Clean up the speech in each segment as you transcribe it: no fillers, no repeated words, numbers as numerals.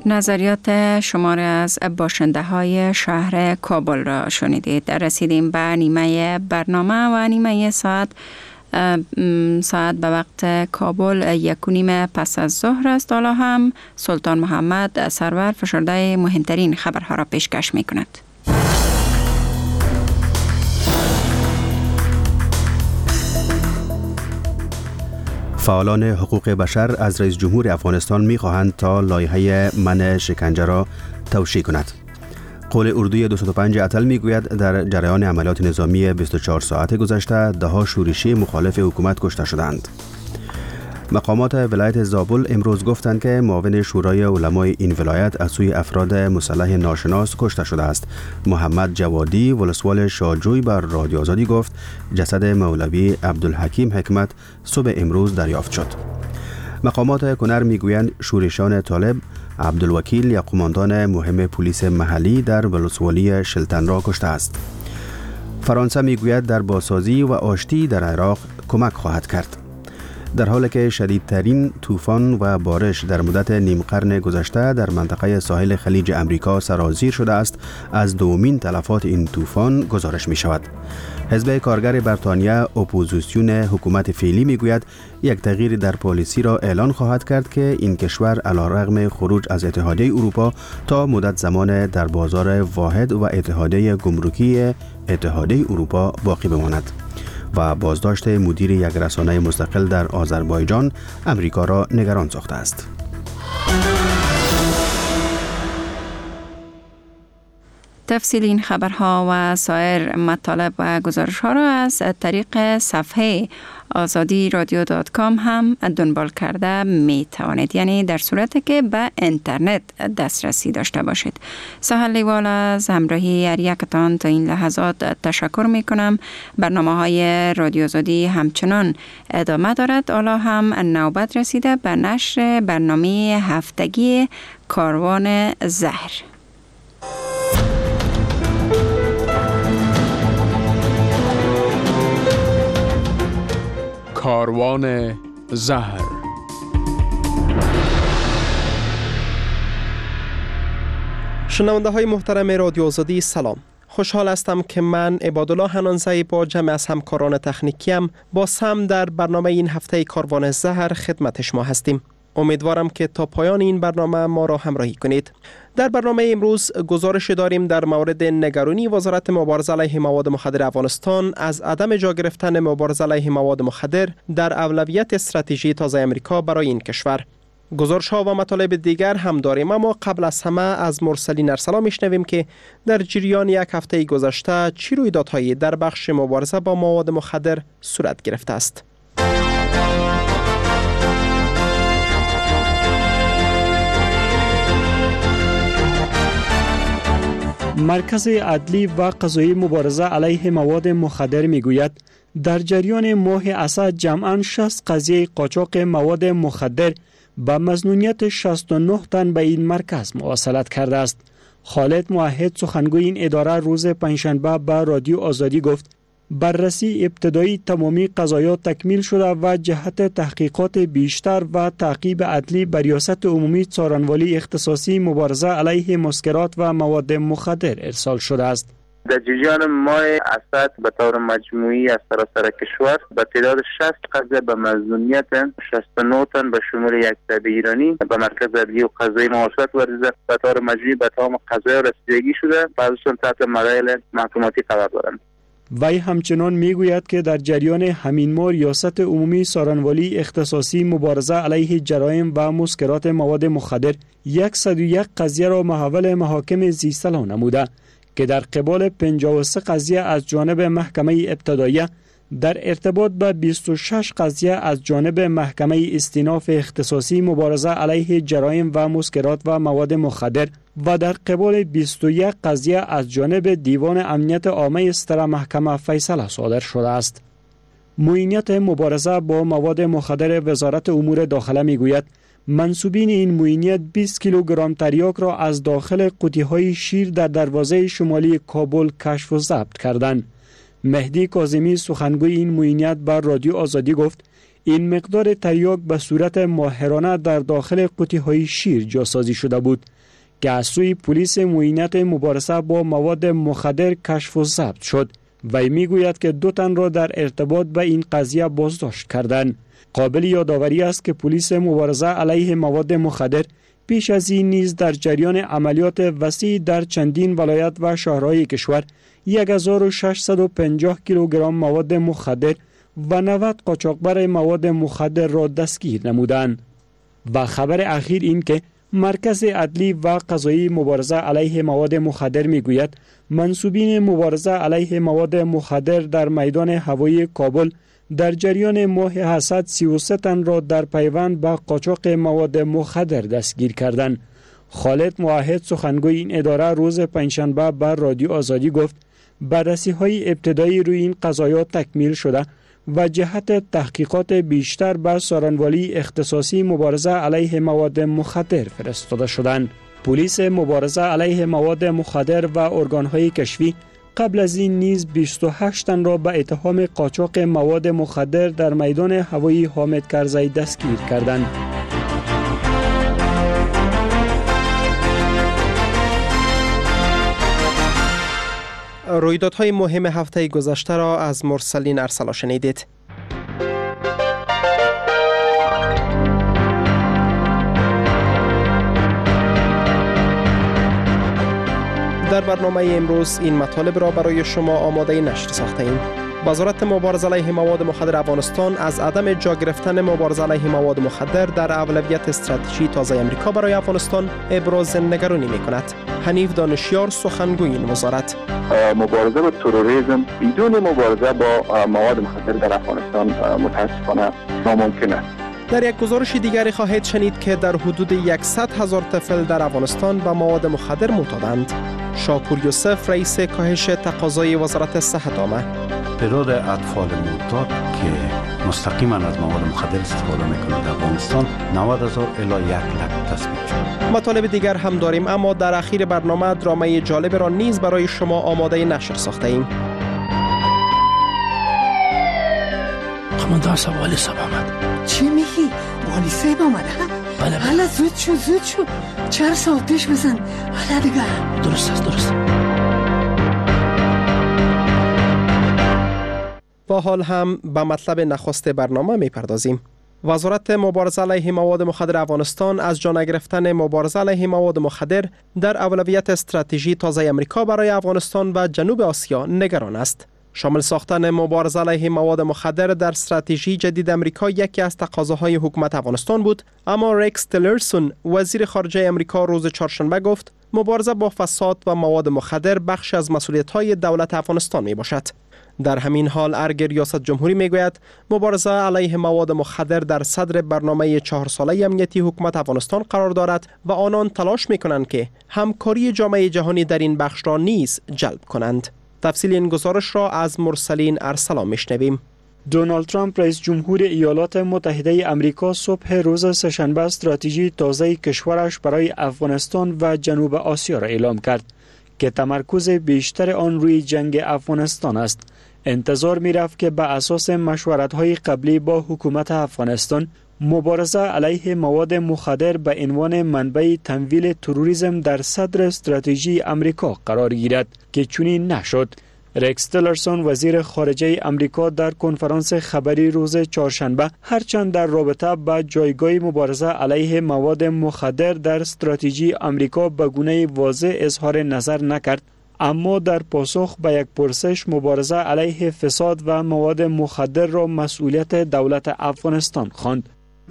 نظریات شمار از باشنده های شهر کابل را شنیدید. رسیدیم به نیمه برنامه و نیمه ساعت به وقت کابل 1:30 پس از ظهر است. حالا هم سلطان محمد سرور فشرده مهمترین خبرها را پیشکش می کند. فعالان حقوق بشر از رئیس جمهور افغانستان می خواهند تا لایحه منع شکنجه را توشیح کند. قول اردوی 205 اتل می گوید در جریان عملیات نظامی 24 ساعت گذشته 10 شورشی مخالف حکومت کشته شدند. مقامات ولایت زابل امروز گفتند که معاون شورای علمای این ولایت از سوی افراد مسلح ناشناس کشته شده است. محمد جوادی ولسوال شاجوی بر رادیو آزادی گفت جسد مولوی عبدالحکیم حکمت صبح امروز دریافت شد. مقامات کنر میگویند شورشان طالب عبدالوکیل یا قماندان مهم پلیس محلی در ولسوالی شلتن را کشته است. فرانسه میگوید در بازسازی و آشتی در عراق کمک خواهد کرد. در حالی که شدیدترین طوفان و بارش در مدت نیم قرن گذشته در منطقه ساحل خلیج امریکا سرازیر شده است، از دومین تلفات این طوفان گزارش می شود. حزب کارگر بریتانیا اپوزیسیون حکومت فعلی می گوید یک تغییر در پالیسی را اعلان خواهد کرد که این کشور علیرغم خروج از اتحادیه اروپا تا مدت زمان در بازار واحد و اتحادیه گمرکی اتحادیه اروپا باقی بماند. و بازداشت مدیر یک رسانه مستقل در آذربایجان امریکا را نگران ساخته است. تفصیل این خبرها و سایر مطالب و گزارش‌ها را از طریق صفحه azadi.radio.com هم دنبال کرده می توانید، یعنی در صورتی که به اینترنت دسترسی داشته باشید. سهل لیوال از همراهی هر یکتان تا این لحظات تشکر می کنم. برنامه‌های رادیو آزادی همچنان ادامه دارد. حالا هم نوبت رسیده به نشر برنامه هفتگی کاروان زهر. کاروان زهر. شنونده های محترم رادیو آزادی سلام. خوشحال هستم که من عبادالله حنانزی با جمع از همکاران تکنیکیم با سم در برنامه این هفته کاروان زهر خدمت شما هستیم. امیدوارم که تا پایان این برنامه ما را همراهی کنید. در برنامه امروز گزارش داریم در مورد نگرانی وزارت مبارزه علیه مواد مخدر افغانستان از عدم جا گرفتن مبارزه علیه مواد مخدر در اولویت استراتژی تازه امریکا برای این کشور. گزارش ها و مطالب دیگر هم داریم، اما قبل از همه از مرسلین ارسلا میشنویم که در جریان یک هفته گذشته چی رویدادهایی در بخش مبارزه با مواد مخدر صورت گرفته است. مرکز عدلی و قضایی مبارزه علیه مواد مخدر میگوید در جریان ماه اسد جمعاً 60 قضیه قاچاق مواد مخدر با مظنونیت 69 تن به این مرکز مواصلت کرده است. خالد موحد سخنگوی این اداره روز پنجشنبه به رادیو آزادی گفت بررسی ابتدایی تمامی قضایات تکمیل شده و جهت تحقیقات بیشتر و تعقیب عدلی بر ریاست عمومی څارنوالی اختصاصی مبارزه علیه مسکرات و مواد مخدر ارسال شده است. در جریان ماه اسد به طور مجموعی از سراسر کشور به تعداد 60 قضیه به مظنونیت 69 تن به شمول یک تن ایرانی به مرکز عدلی و قضایی مواصلت ورزیده. به طور مجموعی به تمام قضایا رسیدگی شده، بعضیشون تحت مراحل محکوماتی قرار دارند. وی همچنان میگوید که در جریان همین ماه ریاست عمومی څارنوالی اختصاصی مبارزه علیه جرایم و مسکرات مواد مخدر 101 قضیه را محول محاکم ذی‌صلاح نموده که در قبال 53 قضیه از جانب محکمه ابتداییه، در ارتباط به 26 قضیه از جانب محکمه استیناف اختصاصی مبارزه علیه جرایم و مسکرات و مواد مخدر و در قبال 21 قضیه از جانب دیوان امنیت عامه ستره محکمه فیصله صادر شده است. معینیت مبارزه با مواد مخدر وزارت امور داخله میگوید منسوبین این معینیت 20 کیلوگرم تریاک را از داخل قوطی‌های شیر در دروازه شمالی کابل کشف و ضبط کردند. مهدی کاظمی سخنگوی این معینیت بر رادیو آزادی گفت این مقدار تریاک به صورت ماهرانه در داخل قوطی‌های شیر جاسازی شده بود. که از سوی پلیس معینت مبارزه با مواد مخدر کشف و ضبط شد. وی میگوید که 2 تن را در ارتباط به این قضیه بازداشت کردند. قابل یادآوری است که پلیس مبارزه علیه مواد مخدر پیش از این نیز در جریان عملیات وسیع در چندین ولایت و شهرهای کشور 1650 کیلوگرم مواد مخدر و 90 قاچاقبر مواد مخدر را دستگیر نمودند. و خبر اخیر این که مرکز عدلی و قضایی مبارزه علیه مواد مخدر میگوید منسوبین مبارزه علیه مواد مخدر در میدان هوایی کابل در جریان ماه حسد 33 تن را در پیوند به قاچاق مواد مخدر دستگیر کردند. خالد موحد سخنگوی این اداره روز پنجشنبه بر رادیو آزادی گفت بررسی‌های ابتدایی روی این قضایا تکمیل شده و جهت تحقیقات بیشتر به سارنوالی اختصاصی مبارزه علیه مواد مخدر فرستاده شدند. پلیس مبارزه علیه مواد مخدر و ارگان‌های کشفی قبل از این نیز 28 تن را به اتهام قاچاق مواد مخدر در میدان هوایی حامد کرزی دستگیر کردند. رویدادهای مهم هفته گذشته را از مرسلین ارسلا شنیدید. در برنامه امروز این مطالب را برای شما آماده نشر ساخته ایم. وزارت مبارزه علیه مواد مخدر افغانستان از عدم جا گرفتن مبارزه علیه مواد مخدر در اولویت استراتژی تازه آمریکا برای افغانستان ابراز نگرانی می‌کند. حنیف دانشیار سخنگوی این وزارت: مبارزه با تروریسم بدون مبارزه با مواد مخدر در افغانستان متاسفانه ناممکن است. در یک گزارش دیگری خواهید شنید که در حدود 100,000 طفل در افغانستان به مواد مخدر معتادند. شاپور یوسف رئیس کاهش تقاضای وزارت صحت آمد. تعداد اطفال معتاد که مستقیما از مواد مخدر استفاده میکنند در افغانستان 90,000 الی 100,000 تثبیت شد. مطالب دیگر هم داریم، اما در اخیر برنامه درامای جالب را نیز برای شما آماده نشر ساخته ایم. قماندان صاحب والی صاحب آمد. چی میگی؟ والی صاحب آمد؟ بله. حالا زود شو. چرا آتش بزن؟ حالا دیگه. درست است. با حال هم به مطلب نخست برنامه میپردازیم. وزارت مبارزه علیه مواد مخدر افغانستان از جا نگرفتن مبارزه علیه مواد مخدر در اولویت استراتژی تازه آمریکا برای افغانستان و جنوب آسیا نگران است. شامل ساختن مبارزه علیه مواد مخدر در استراتژی جدید آمریکا یکی از تقاضاهای حکومت افغانستان بود، اما ریکس تیلرسون وزیر خارجه آمریکا روز چهارشنبه گفت مبارزه با فساد و مواد مخدر بخش از مسئولیت‌های دولت افغانستان میباشد. در همین حال ارگ ریاست جمهوری میگوید مبارزه علیه مواد مخدر در صدر برنامه 4 ساله امنیتی حکومت افغانستان قرار دارد و آنان تلاش میکنند که همکاری جامعه جهانی در این بخش را نیز جلب کنند. تفصیل این گزارش را از مرسلین ارسلا میشنویم. دونالد ترامپ رئیس جمهور ایالات متحده آمریکا صبح روز سه‌شنبه استراتژی تازه کشورش برای افغانستان و جنوب آسیا را اعلام کرد که تمرکز بیشتر آن روی جنگ افغانستان است. انتظار می رفت که بر اساس مشورت‌های قبلی با حکومت افغانستان مبارزه علیه مواد مخدر به عنوان منبع تمویل تروریسم در صدر استراتژی آمریکا قرار گیرد که چنین نشد. ریکس تیلرسون وزیر خارجه آمریکا در کنفرانس خبری روز چهارشنبه هرچند در رابطه با جایگاه مبارزه علیه مواد مخدر در استراتژی آمریکا به گونه واضح اظهار نظر نکرد، اما در پاسخ به یک پرسش مبارزه علیه فساد و مواد مخدر را مسئولیت دولت افغانستان خواند.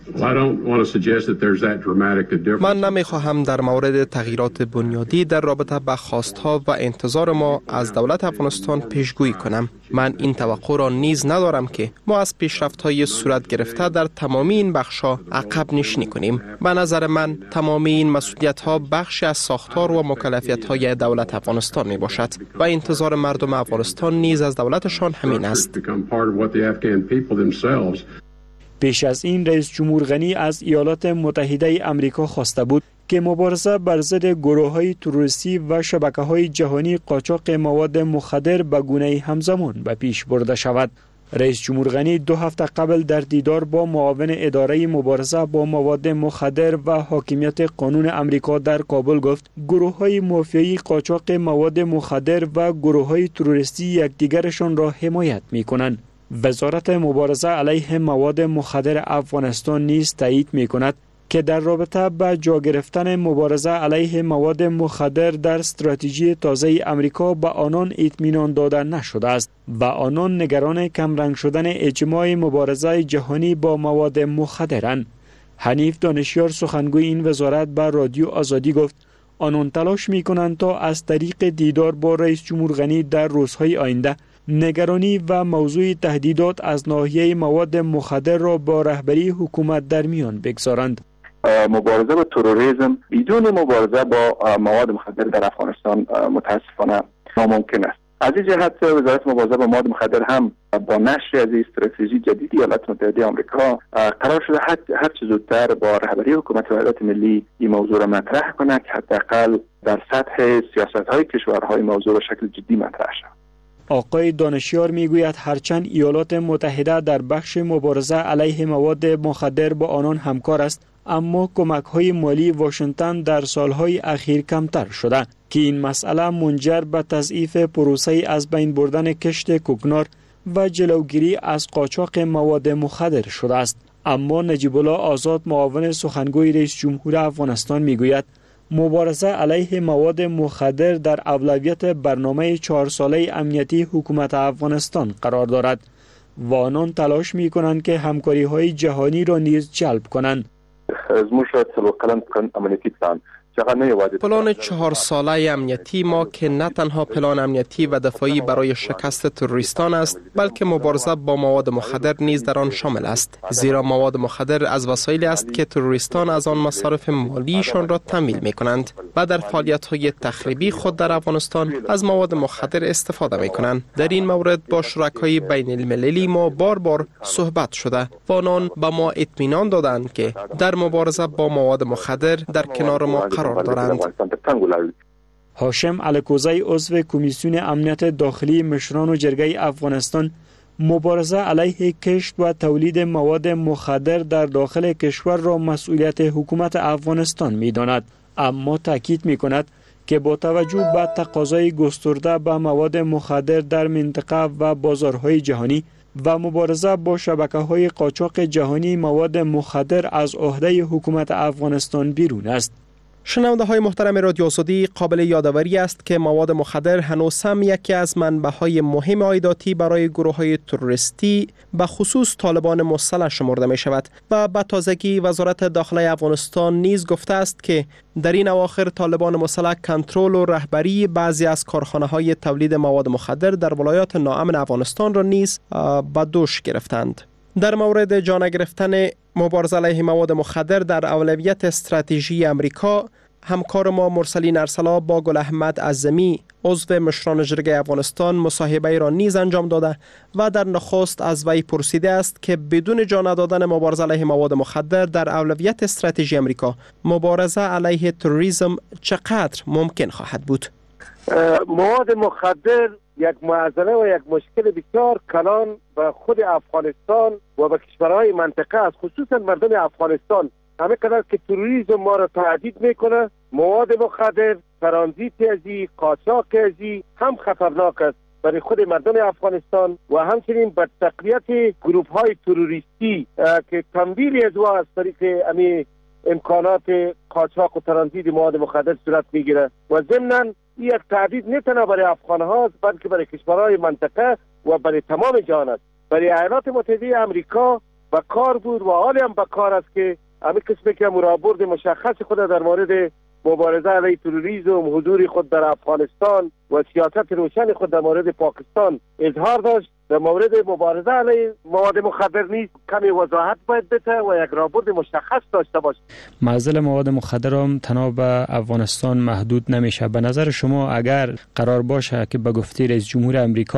من نمیخواهم در مورد تغییرات بنیادی در رابطه با خواستها و انتظار ما از دولت افغانستان پیشگویی کنم. من این توقع را نیز ندارم که ما از پیشرفت‌های صورت گرفته در تمامی این بخش‌ها عقب نشینی کنیم. به نظر من تمامی این مسئولیت‌ها بخشی از ساختار و مکلفیت‌های دولت افغانستان میباشد و انتظار مردم افغانستان نیز از دولتشان همین است. پیش از این رئیس جمهور غنی از ایالات متحده آمریکا خواسته بود که مبارزه بر ضد گروه‌های تروریستی و شبکه‌های جهانی قاچاق مواد مخدر به گونه همزمان به پیش برده شود. رئیس جمهور غنی 2 هفته قبل در دیدار با معاون اداره مبارزه با مواد مخدر و حاکمیت قانون امریکا در کابل گفت گروه‌های مافیایی قاچاق مواد مخدر و گروه‌های تروریستی یکدیگرشان را حمایت می‌کنند. وزارت مبارزه علیه مواد مخدر افغانستان نیز تایید می‌کند که در رابطه با جا گرفتن مبارزه علیه مواد مخدر در استراتژی تازه امریکا به آنان اطمینان داده نشده است و آنان نگران کمرنگ شدن اجماع مبارزه جهانی با مواد مخدرند. حنیف دانشیار سخنگوی این وزارت به رادیو آزادی گفت آنان تلاش می‌کنند تا از طریق دیدار با رئیس جمهور غنی در روزهای آینده نگرانی و موضوع تهدیدات از ناحیه مواد مخدر را با رهبری حکومت در میان بگذارند. مبارزه با تروریسم بدون مبارزه با مواد مخدر در افغانستان متاسفانه ناممکن است. از این جهت وزارت مبارزه با مواد مخدر هم با نشر از استراتژی جدید ایالات متحده آمریکا قرار شده هر چه زودتر با رهبری حکومت وحدت ملی این موضوع را مطرح کند که حداقل در سطح سیاست‌های کشورهای موضوع به شکل جدی مطرح شود. آقای دانشیار میگوید هرچند ایالات متحده در بخش مبارزه علیه مواد مخدر با آنان همکار است، اما کمک‌های مالی واشنگتن در سالهای اخیر کمتر شده که این مسئله منجر به تضعیف پروسه از بین بردن کشت کوکنار و جلوگیری از قاچاق مواد مخدر شده است. اما نجیب الله آزاد معاون سخنگوی رئیس جمهور افغانستان میگوید مبارزه علیه مواد مخدر در اولویت برنامه 4 ساله امنیتی حکومت افغانستان قرار دارد و آنان تلاش می‌کنند که همکاری‌های جهانی را نیز جلب کنند. پلان 4 ساله امنیتی ما که نه تنها پلان امنیتی و دفاعی برای شکست تروریستان است، بلکه مبارزه با مواد مخدر نیز در آن شامل است، زیرا مواد مخدر از وسایلی است که تروریستان از آن مصارف مالیشان را تامین می‌کنند و در فعالیت‌های تخریبی خود در افغانستان از مواد مخدر استفاده می‌کنند. در این مورد با شرکای بین المللی ما بار صحبت شده و آنان به ما اطمینان دادند که در مبارزه با مواد مخدر در کنار ما قرار دارند. هاشم الکوزی عضو کمیسیون امنیت داخلی مشران و جرگه افغانستان مبارزه علیه کشت و تولید مواد مخدر در داخل کشور را مسئولیت حکومت افغانستان می‌داند، اما تاکید می‌کند که با توجه به تقاضای گسترده به مواد مخدر در منطقه و بازارهای جهانی و مبارزه با شبکه‌های قاچاق جهانی مواد مخدر از عهده حکومت افغانستان بیرون است. شنونده های محترم رادیو آزادی، قابل یادآوری است که مواد مخدر هنوز هم یکی از منبع‌های مهم عایداتی برای گروه‌های تروریستی به خصوص طالبان مسلح شمرده می شود و به تازگی وزارت داخلی افغانستان نیز گفته است که در این اواخر طالبان مسلح کنترل و رهبری بعضی از کارخانه‌های تولید مواد مخدر در ولایات ناامن افغانستان را نیز به دوش گرفتند. در مورد جان گرفتن مبارزه علیه مواد مخدر در اولویت استراتژی امریکا، همکار ما مرسلین ارسلا با گل احمد عزمی عضو مشران جرگه افغانستان مصاحبه را نیز انجام داده و در نخست از وی پرسیده است که بدون جا ندادن مبارزه علیه مواد مخدر در اولویت استراتژی امریکا، مبارزه علیه تروریسم چقدر ممکن خواهد بود؟ مواد مخدر یک معضله و یک مشکل بسیار کلان به خود افغانستان و به کشورهای منطقه است، خصوصا مردم افغانستان. همه قدر که تروریسم ما را تهدید میکنه، مواد مخدر، ترانزیت ازی، قاچاق ازی هم خطرناک است برای خود مردم افغانستان و همچنین به تقویت گروه های تروریستی که تمویل از از طریق امکانات قاچاق و ترانزیت مواد مخدر صورت میگیره و ضمناً یک تهدید نه تنها برای افغان هاست بلکه برای کشورهای منطقه و برای تمام جهان است. برای ایالات متحده آمریکا به کار بود و حالی هم به کار است که همه کسمی که مرابط مشخص خود در مورد مبارزه علیه تروریسم، حضور خود در افغانستان و سیاست روشن خود در مورد پاکستان اظهار داشت. در مورد مبارزه علیه مواد مخدر نیز کمی وضاحت باید بده و یک رابط مشخص داشته باشه. معضل مواد مخدر هم تنها به افغانستان محدود نمیشه. به نظر شما اگر قرار باشه که به گفته رئیس جمهور امریکا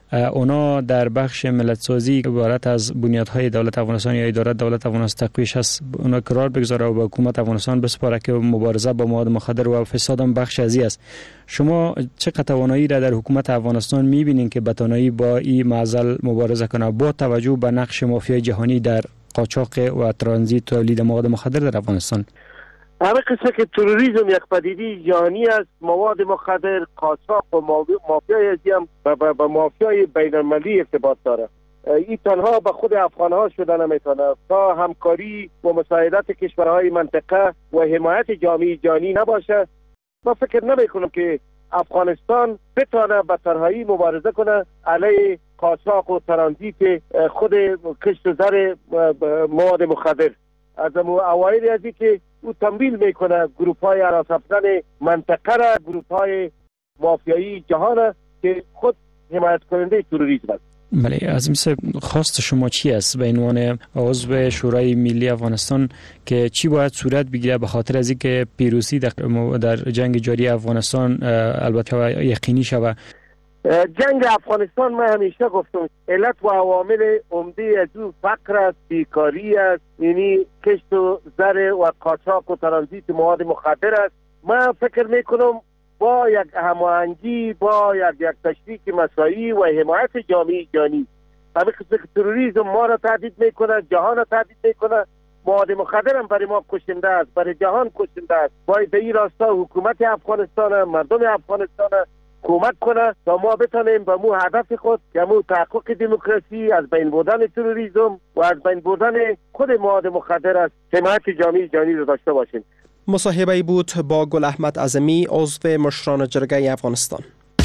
اونا در بخش ملت سازی عبارت از بنیادهای دولت افغانستان یا اداره دولت افغانستان تقویش هست، اونا قرار بگذاره و به حکومت افغانستان بسپاره که مبارزه با مواد مخدر و فساد هم بخش ازی است. شما چقدر توانایی را در حکومت افغانستان می‌بینید که بتوانی با این معضل مبارزه کنه با توجه به نقش مافیای جهانی در قاچاق و ترانزیت تولید مواد مخدر در افغانستان؟ همه قصه که تروریسم یک پدیده جهانی است. مواد مخدر، قاچاق و مافیای ازی هم به مافیای بین‌المللی ارتباط داره. این تنها به خود افغان‌ها شده نمیتونه. تا همکاری و مساعدت کشورهای منطقه و حمایت جامعه جهانی نباشه، ما فکر نمی‌کنم که افغانستان بتونه به تنهایی مبارزه کنه علیه قاچاق و ترانزیت خود کشت و زر مواد مخدر. از اوایل ازی که او تمویل میکنه گروپ‌های هراس‌افزن منطقه را، گروپ‌های مافیایی جهان که خود حمایت کننده تروریسم است. بله، از مثل خواست شما چی است به عنوان عضو شورای ملی افغانستان که چی باید صورت بگیره به خاطر از اینکه پیروزی در جنگ جاری افغانستان البته یقینی شود؟ جنگ افغانستان من همیشه گفتم علت و عوامل عمده از او فقر است، بیکاری است، یعنی کشت و زر و قاچاق و ترانزیت مواد مخدر است. من فکر میکنم با یک هماهنگی، با یک تشریک مساعی و حمایت جامعه جهانی، همین قصه که تروریسم ما را تهدید میکنه، جهان را تهدید میکنه، مواد مخدر هم برای ما کشنده است، برای جهان کشنده است. باید به این راستا حکومت افغانستان، مردم افغانستان کمک کنه تا ما بتانیم به مو هدف خود که مو تحقق دموکراسی، از بین بردن تروریسم و از بین بردن خود مواد مخدر است، حمایت جامعه جهانی را داشته باشیم. مصاحبه بود با گل احمد اعظمی، عضو مشران جرگه افغانستان.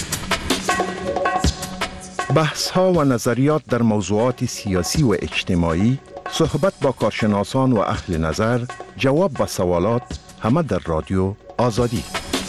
بحث ها و نظریات در موضوعات سیاسی و اجتماعی، صحبت با کارشناسان و اهل نظر، جواب به سوالات، همه در رادیو آزادی.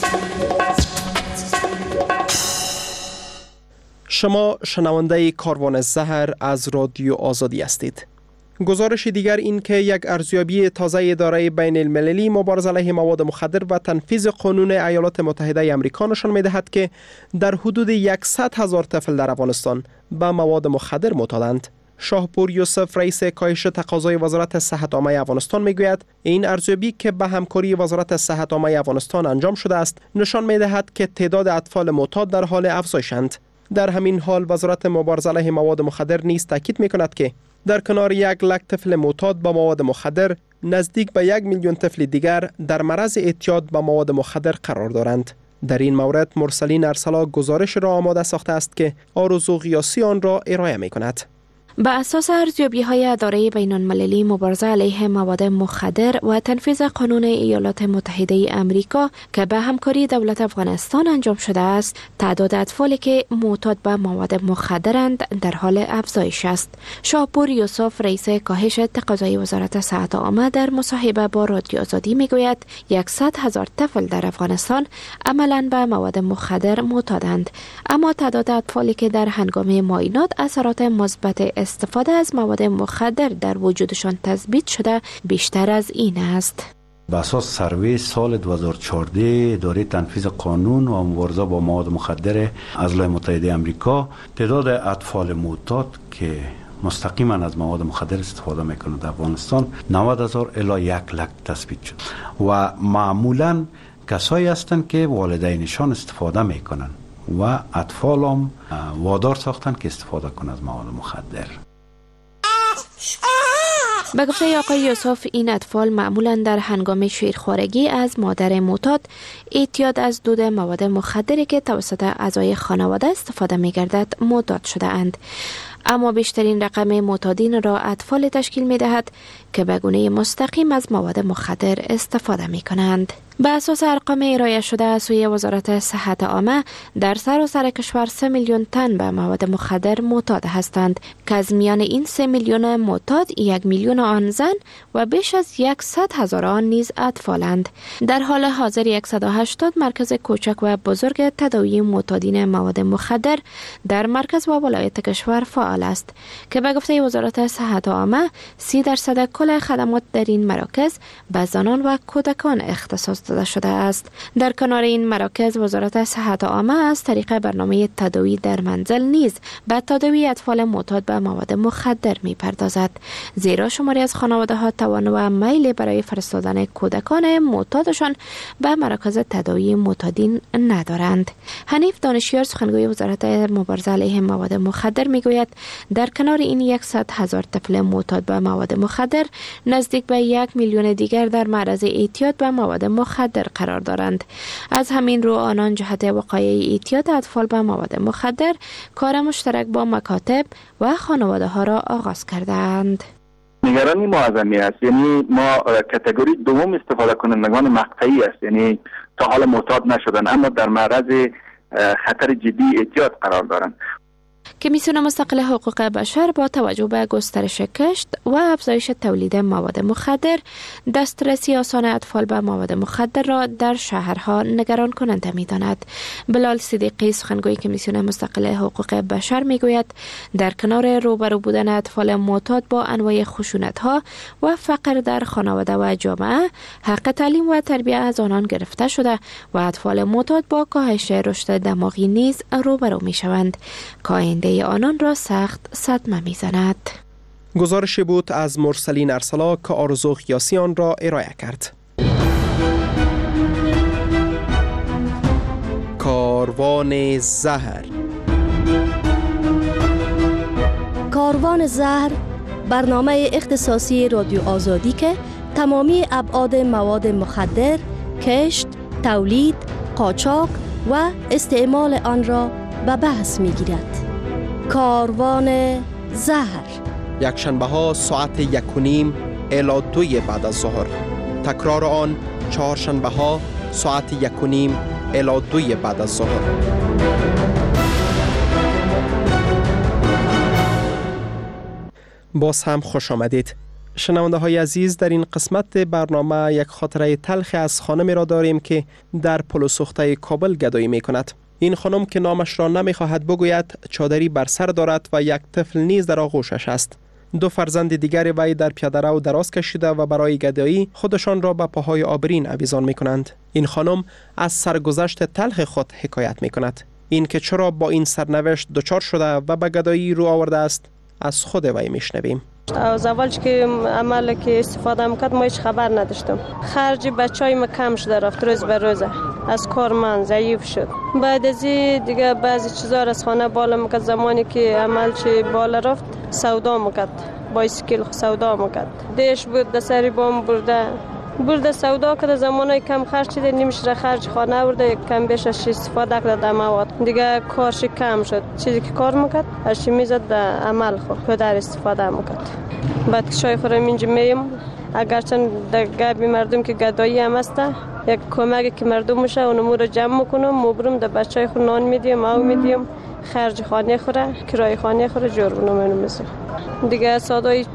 شما شنونده کاروان زهر از رادیو آزادی هستید. گزارش دیگر این که یک ارزیابی تازه اداره بین المللی مبارزه علیه مواد مخدر و تنفیذ قانون ایالات متحده آمریکا نشان می‌دهد که در حدود 100,000 طفل در افغانستان به مواد مخدر معتادند. شاهپور یوسف، رئیس کاهش تقاضای وزارت صحت عامه افغانستان میگوید این ارزیابی که به همکاری وزارت صحت عامه افغانستان انجام شده است نشان می‌دهد که تعداد اطفال معتاد در حال افزایشند. در همین حال وزارت مبارزه علیه مواد مخدر نیز تاکید می‌کند که در کنار 100,000 طفل معتاد با مواد مخدر، نزدیک به 1,000,000 طفل دیگر در معرض اعتیاد به مواد مخدر قرار دارند. در این مورد مرسلین ارسلا گزارش را آماده ساخته است که آرزو غیاسی آن را ارائه می‌کند. به اساس ارزیابی‌های اداره بین‌المللی مبارزه علیه مواد مخدر و تنفیذ قانون ایالات متحده آمریکا که به همکاری دولت افغانستان انجام شده است، تعداد اطفالی که معتاد به مواد مخدرند در حال افزایش است. شاهپور یوسف، رئیس کاهش تقاضای وزارت صحت عامه، در مصاحبه با رادیو آزادی میگوید 100,000 طفل در افغانستان عملاً به مواد مخدر معتادند، اما تعداد اطفالی که در هنگام معاینات اثرات مثبت استفاده از مواد مخدر در وجودشان تثبیت شده بیشتر از این است. به اساس سروی سال 2014 اداره تنفیذ قانون و مبارزه با مواد مخدر ایالات متحده آمریکا، تعداد اطفال معتاد که مستقیما از مواد مخدر استفاده میکنند در افغانستان 90,000 الی 1,00,000 تثبیت شد و معمولا کسایی هستند که والدینشان استفاده میکنند و اطفال هم وادار ساختن که استفاده کنند از مواد مخدر. به گفته آقای یوسف، این اطفال معمولا در هنگام شیرخوارگی از مادر معتاد اعتیاد از دود مواد مخدری که توسط اعضای خانواده استفاده می گردد معتاد شده اند. اما بیشترین رقم معتادین را اطفال تشکیل می دهد که به گونه مستقیم از مواد مخدر استفاده می کنند. به اساس ارقام ارائه شده از سوی وزارت صحت عامه، در سراسر کشور 3 میلیون تن به مواد مخدر معتاد هستند که از میان این 3 میلیون معتاد 1 میلیون آن زن و بیش از 100,000 آن نیز اطفالند. در حال حاضر 180 مرکز کوچک و بزرگ تداوی معتادین مواد مخدر در مرکز و ولایت کشور فعال است که به گفته وزارت صحت عامه 30% کل خدمات در این مراکز به زنان و کودکان اختصاص افتاده شده است. در کنار این مراکز وزارت صحت عامه از طریق برنامه تداوی در منزل نیز به تداوی اطفال معتاد به مواد مخدر می‌پردازد، زیرا شماری از خانواده‌ها توان و میل برای فرستادن کودکان معتادشان به مراکز تداوی معتادین ندارند. حنیف دانشیار سخنگوی وزارت مبارزه علیه مواد مخدر میگوید در کنار این 100,000 طفل معتاد به مواد مخدر، نزدیک به 1 میلیون دیگر در معرض اعتیاد به مواد مخدر قرار دارند. از همین رو آنان جهت وقایع اعتیاد اطفال به مواد مخدر کار مشترک با مکاتب و خانواده ها را آغاز کردند. نگرانی ما از این است، یعنی ما کاتگوری دوم استفاده کنندگان مقطعی است، یعنی تا حالا معتاد نشدن اما در معرض خطر جدی اعتیاد قرار دارند. کمیسیون مستقل حقوق بشر با توجه به گسترش کشت و افزایش تولید مواد مخدر، دسترسی آسان اطفال به مواد مخدر را در شهرها نگران کننده می‌داند. بلال صدیقی سخنگوی کمیسیون مستقل حقوق بشر میگوید در کنار روبرو بودن اطفال معتاد با انواع خشونت‌ها و فقر در خانواده و جامعه، حق تعلیم و تربیت از آنان گرفته شده و اطفال معتاد با کاهش رشد دماغی نیز روبرو می‌شوند. آینده آنان را سخت صدمه می‌زند. گزارشی بود از مرسلین ارسلا که آرزو قیاسی آن را ارائه کرد. کاروان زهر. کاروان زهر برنامه اختصاصی رادیو آزادی که تمامی ابعاد مواد مخدر، کشت، تولید، قاچاق و استعمال آن را به بحث می‌گیرد. کاروان زهر، یکشنبه ها ساعت 1:30 الی 2 بعد از ظهر. تکرار آن چهارشنبه ها ساعت 1:30 الی 2 بعد از ظهر. باز هم خوش آمدید. شنونده های عزیز، در این قسمت برنامه یک خاطره تلخ از خانمی را داریم که در پل سوخته کابل گدایی می کند. این خانم که نامش را نمیخواهد بگوید چادری بر سر دارد و یک طفل نیز در آغوشش است. 2 فرزند دیگر وی در پیاده‌رو دراز کشیده و برای گدایی خودشان را به پاهای آبرین آویزان می کنند. این خانم از سرگذشت تلخ خود حکایت می کند. این که چرا با این سرنوشت دچار شده و به گدایی رو آورده است از خود وی میشنویم. از اولش که عمل که استفاده میکرد ما هیچ خبر نداشتم. خرج بچهای ما کم شده رفت، روز به روز از کار من ضعیف شد. بعد از دیگه بعضی چیزا از خانه بالا میکرد. زمانی که عمل چه بالا رفت سودا میکرد، بایسکل سودا میکرد. دیش بود در سری بام برده سودا کرده. زمانی کم خرج شده، نیمش را خرج خانه برده، کم بیشش استفاده کرده مواد. دیگه کارش کم شد. چیزی که کار میکرد اشی میزد در عمل خود پدر استفاده میکرد. بعد که شای خورم اینجا میم، اگرچند در گبی مردم که گدایی هم هسته، یک کمکی که مردم میشه اونمو رو جمع میکنم، مبرم در بچه خود نان میدیم، او میدیم، خرج خانه خوره، کرای خانه خوره جور بنام اینو میسه. دیگه سادای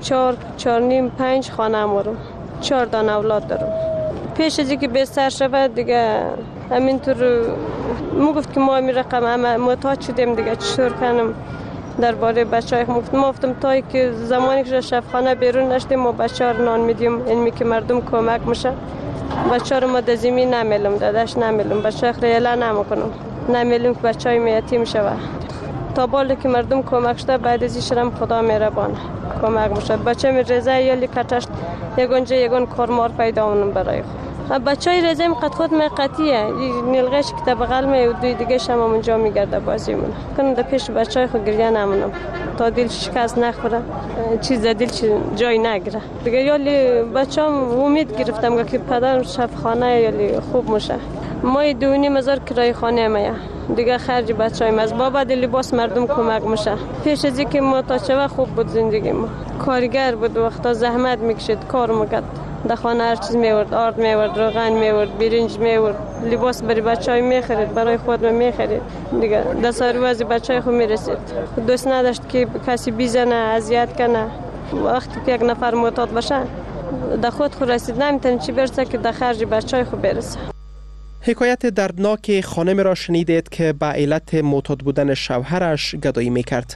4.5 خانه امورم، 4 دان اولاد دارم. پیش از اینکه بستر شود دیگه همینطور میگفت که ما می رقم محتاج شدیم دیگه چطور کنم درباره بچه‌های گفتم تا که زمانی که شفخانه بیرون نشدیم ما بچه‌ها رو نان میدیم، اینمی که مردم کمک میشه. بچه‌ها رو ما در زمین نمیلم، داداش نمیلم، بچه‌ها خیلی نمیکنم، نمیلم که بچه‌های یتیم شوه. تا بالا که مردم کمک شده بعد از اینشم خدا مهربان کمک میشه. بچه می رضا یا لیکاتش یگونجا یگون کارمار پیدا اونم برای خود. بچهای رضا قد خود می قطیه نیلغش که بغل می و دوی دیگه شما اونجا میگرده بازی من. کنم در پیش بچهای خود گریه نمونم تا دل شکست نخوره، چیز دل جای نگیره دیگه. یالی بچه‌ام امید گرفتم که پدرم شفاخانه یالی خوب میشه. ما 2.5 کرایه خانه میه دیگه، خرج بچه‌ایم از بابا دل لباس مردم کمک میشه. پیش از اینکه ما تا چه خوب بود زندگی ما، کارگر بود، وقتا زحمت میکشید، کار میکرد، در خانه هر چیز میورد، آرد میورد، روغن میورد، برنج میورد، لباس برای بچه‌ای میخرید، برای خود میخرید دیگه. دستار واسه بچه‌ای خود میرسید. دوست نداشت که کسی بیزنه، اذیت کنه. وقتی که یک نفر معتاد باشه در خود رسید نمیتونه چی برسه که در خرج بچه‌ای خود برسه. حکایت دردناک خانمی را شنیدید که به علت معتاد بودن شوهرش گدایی میکرد.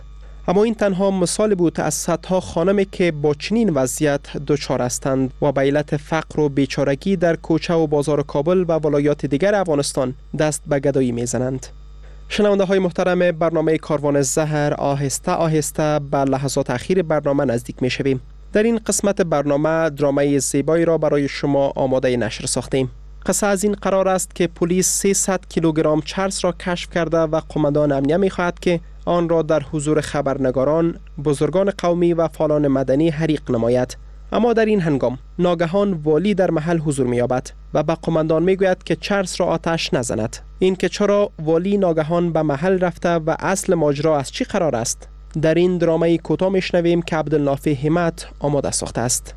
اما این تنها مثال بود از صدها خانمی که با چنین وضعیت دچار هستند و به علت فقر و بیچارگی در کوچه و بازار کابل و ولایات دیگر افغانستان دست به گدایی میزنند. شنونده های محترم، برنامه کاروان زهر آهسته آهسته به لحظات اخیر برنامه نزدیک می شویم. در این قسمت برنامه درامای زیبایی را برای شما آماده نشر ساختیم. قصه از این قرار است که پلیس 300 کیلوگرم چرس را کشف کرده و قماندان امنیه می خواهد که آن را در حضور خبرنگاران، بزرگان قومی و فعالان مدنی حریق نماید. اما در این هنگام ناگهان والی در محل حضور می‌یابد و به قماندان می‌گوید که چرس را آتش نزند. این که چرا والی ناگهان به محل رفته و اصل ماجرا از چی قرار است، در این درامای کوتاه میشنویم که عبدالنافع همت آماده ساخته است.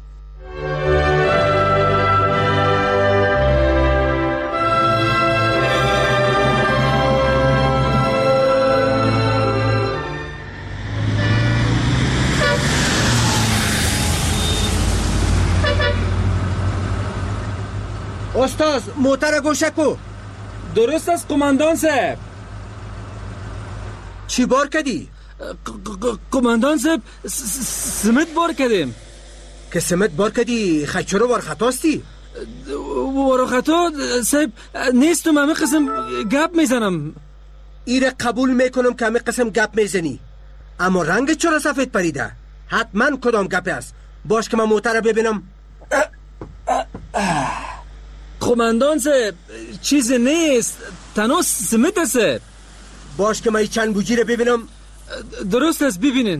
استاد موتر گوشکو. درست است قماندان صاحب. چی بار کردی؟ قماندان صاحب سمت بار کردیم. که سمت بار کردی خچرو ورخطاستی؟ ورخطا صاحب نیستم، همه قسم گپ میزنم. ایره قبول میکنم که همه قسم گپ میزنی، اما رنگ چرا سفید پریده؟ حتما کدام گپ است؟ باش که من موتر ببینم. قماندان صاحب چیزی نیست، تنها سمت است. باش که من چند بوجی رو ببینم. درست است، ببینین.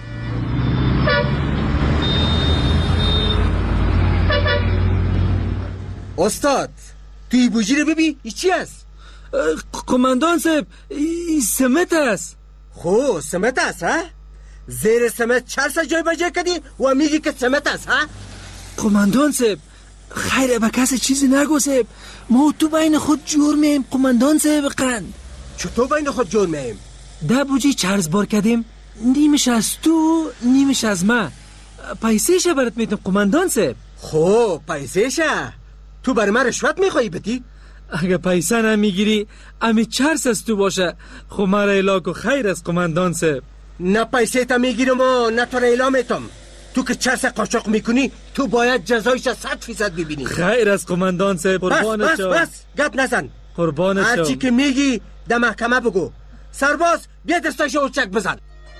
استاد توی بوجی رو ببین، این چی است؟ قماندان صاحب این سمت است. خو سمت است ها؟ زیر سمت چرس جای بجای کردی و میگی که سمت است ها؟ قماندان صاحب خیره به کسی چیزی نگو صاحب، ما تو بین خود جور میم. قماندان صاحب قند چطور بین خود جور میم؟ 10 بوجی چرس بار کردیم، نیمش از تو نیمش از ما. پیسهشه برات میتونم قماندان صاحب. خب پیسهشه؟ تو بر من رشوت میخوایی بدی؟ اگه پیسه نمیگیری امی چرس از تو باشه خب مرا اعلاکو خیر است قماندان صاحب. نه پیسه تا میگیرم و نه تو را اعلا میتم. تو که چرس قاچاق میکنی تو باید جزایش 100% ببینی. خیر است قماندان صاحب، قربانت شم. بس گپ نزن، قربانت شم. هرچی که میگی در محکمه بگو. سرباز بیا دستاشو اوچک بزن.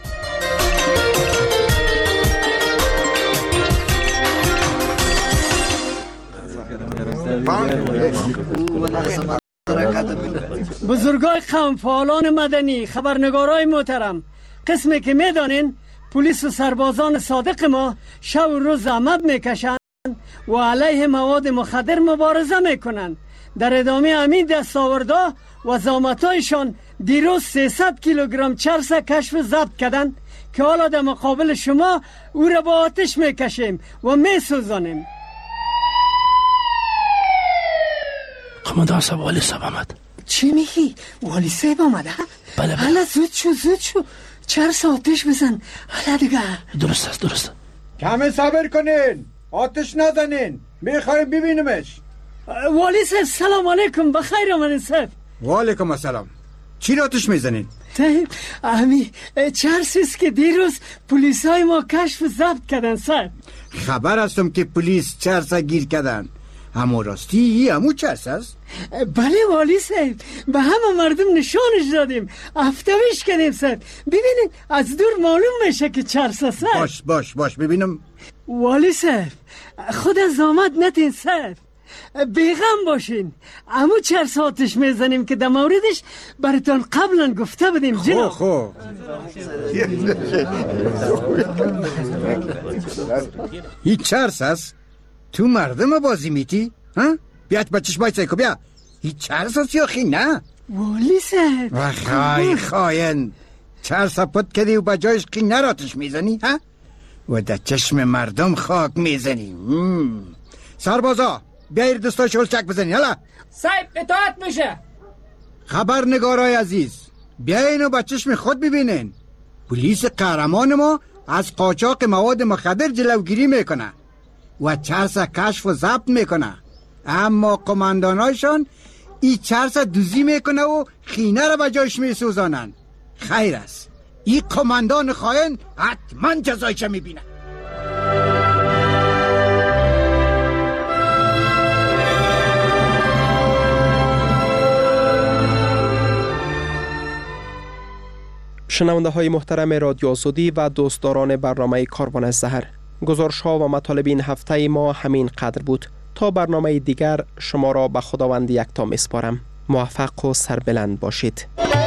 بزرگای قوم، فعالان مدنی، خبرنگارای محترم، قسمی که میدانین پلیس و سربازان صادق ما شب و روز زحمت میکشند و علیه مواد مخدر مبارزه میکنند. در ادامه همین دستاوردها و زحمتایشان دیروز 300 کیلوگرم چرس کشف و ضبط کردند که حالا در مقابل شما او را با آتش میکشیم و میسوزانیم. قماندان صاحب والی صاحب آمد. چی میگی؟ والی صاحب آمده؟ بله. حالا زود شو چرس آتش بزن. حالا دیگه درست است، درست. کمی صبر کنین، آتش نزنین، میخوایم ببینیمش. والی صاحب سلام علیکم، بخیر آمدین صاحب. و علیکم السلام. چی را آتش میزنین؟ امی چرسی است که دیروز پلیس های ما کشف و ضبط کردن صاحب. خبر هستم که پلیس چرس گیر کردن، اما راستی ای همو چرس است؟ بله والی صاحب، به همه مردم نشانش دادیم، افتویش کردیم صاحب. ببینید از دور معلوم میشه که چرس است صاحب. باش ببینم. والی صاحب خود از آمد نتین صاحب، بیغم باشین. امو چرس آتش میزنیم که در موردش براتون قبلا گفته بدیم جناب. خب این چرس است؟ تو مردم بازی میتی؟ ها؟ بیاد بچش بایسته که بیا. این چرس است یا خی نه؟ والی صاحب وخای خاین، چرس پت کردی و بجایش قی نراتش میزنی ها؟ و در چشم مردم خاک میزنی. سربازا بیایر دستاشو چک بزنی. هلا صاحب اطاعت میشه. خبرنگارای عزیز بیاین و با چشم خود ببینین. پلیس قهرمان ما از قاچاق مواد مخدر جلوگیری میکنه و چرس کشف و ضبط میکنه، اما قماندانایشان این چرس دوزی میکنه و خینه را به جایش میسوزانن. خیر است، این کماندان خائن حتما جزایش میبینه. شنونده های محترم رادیو آزادی و دوستداران برنامه کاروان الزهر، گزارش ها و مطالب این هفته ما همین قدر بود. تا برنامه دیگر شما را به خداوند یکتا میسپارم. موفق و سربلند باشید.